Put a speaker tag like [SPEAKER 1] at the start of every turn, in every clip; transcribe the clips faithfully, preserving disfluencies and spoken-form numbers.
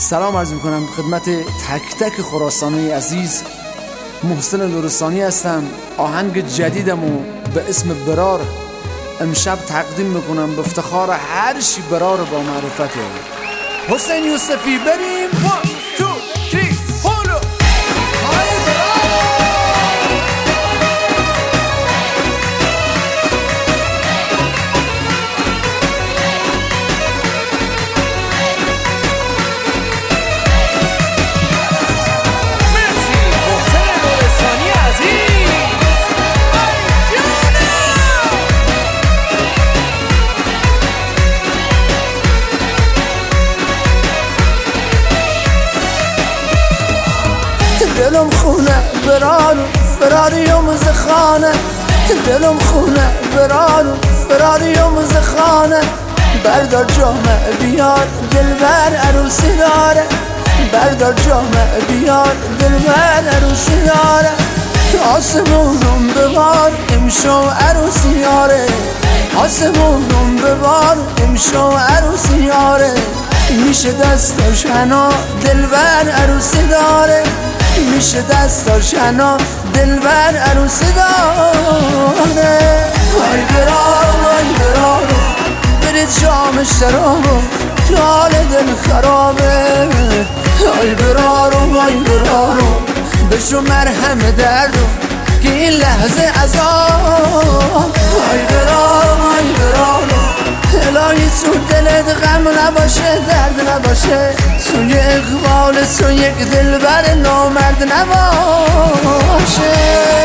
[SPEAKER 1] سلام عرض میکنم خدمت تک تک خراسانی عزیز. محسن نورستانی هستم. آهنگ جدیدمو به اسم برار امشب تقدیم میکنم به افتخار هر چی برار با معرفته. حسین یوسفی بریم. one two three هولو های دلم خونه برارو فراری و مزخانه، دلم خونه برارو فراری و مزخانه. بردار جامعه بیار دلبر عروسی داره، بردار جامعه بیار دلبر عروسی داره. آسمونم ببار امشو عروسی یاره، آسمونم ببار امشو عروسی یاره. میشه دستاش هنا دلبر عروسی داره، میشه دستاش هنا دلبر عروسی داره. وای برارو وای برارو برید جام شرابو که حال دل خرابه. وای برارو وای برارو بشو مرهم دردو که این لحظه عذاب. وای برارو وای برارو الهی تو دلت غم نباشه، درد نباشه، سوی اقبال تو یک دلبر نامرد نباشه.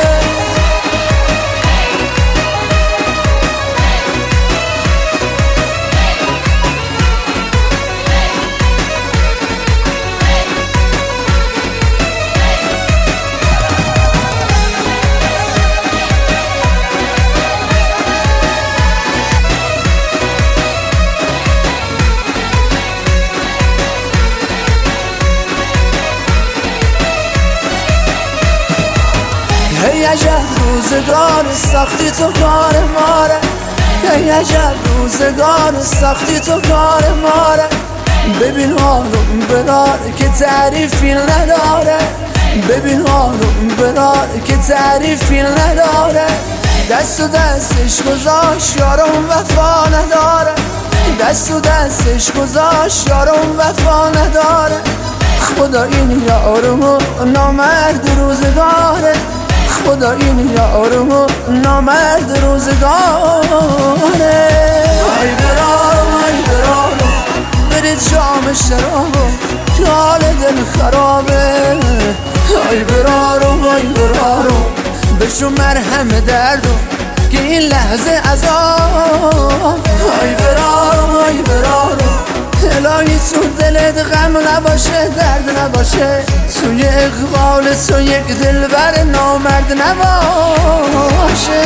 [SPEAKER 1] ای عجب روزگار سختی تو کار ماره، ای عجب روزگار سختی تو کار ماره. ببین حالم برار که تعریفی نداره، ببین حالم برار که تعریفی نداره. دست و دستش گذاشت یارم وفا نداره، دست و دستش گذاشت یارم وفا نداره. خدا این یارمو نامرد روزگاره، خدا این یارمو نامرد روزگاره. وای برارو وای برارو برید جام شرابو که حال دل خرابه. وای برارو وای برارو بشو مرهم دردو که این لحظه عذاب. وای برارو وای برارو الهی تو دلت غم نباشه، درد نباشه، سوی اقبال تو یک دلبر نامرد نباشه.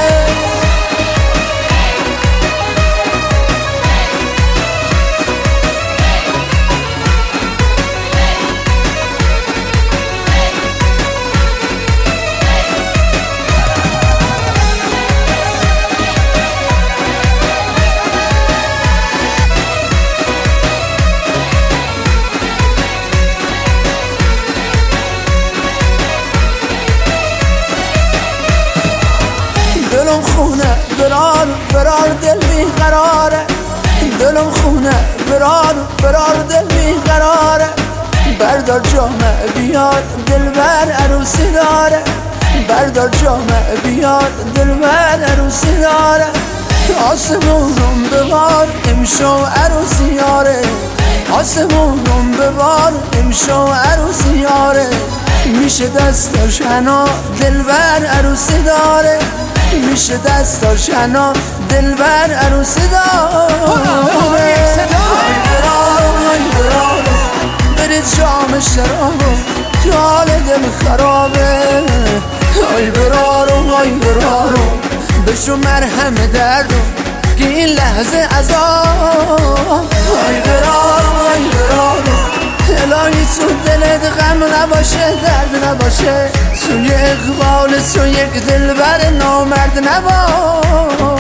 [SPEAKER 1] دلم خونه برار برار دل بی قراره، دلم خونه برار برار دل بی قراره. بردار جامعه بیار دلبر عروسی داره، بردار جامعه بیار دلبر عروسی داره. آسمونم ببار امشو عروسی یاره، آسمونم ببار امشو عروسی یاره. میشه دستاش هنا دلبر عروسی داره، میشه دستاش هنا دلبر عروسی داره. وای برارو وای برارو برید جام شرابو که حال دل خرابه. وای برارو وای برارو بشو مرهم دردو که این لحظه عذاب. وای برارو وای برارو الهی تو دلت غم نباشه، درد نباشه، سوی اقبال تو یک دلبر نامرد نباشه.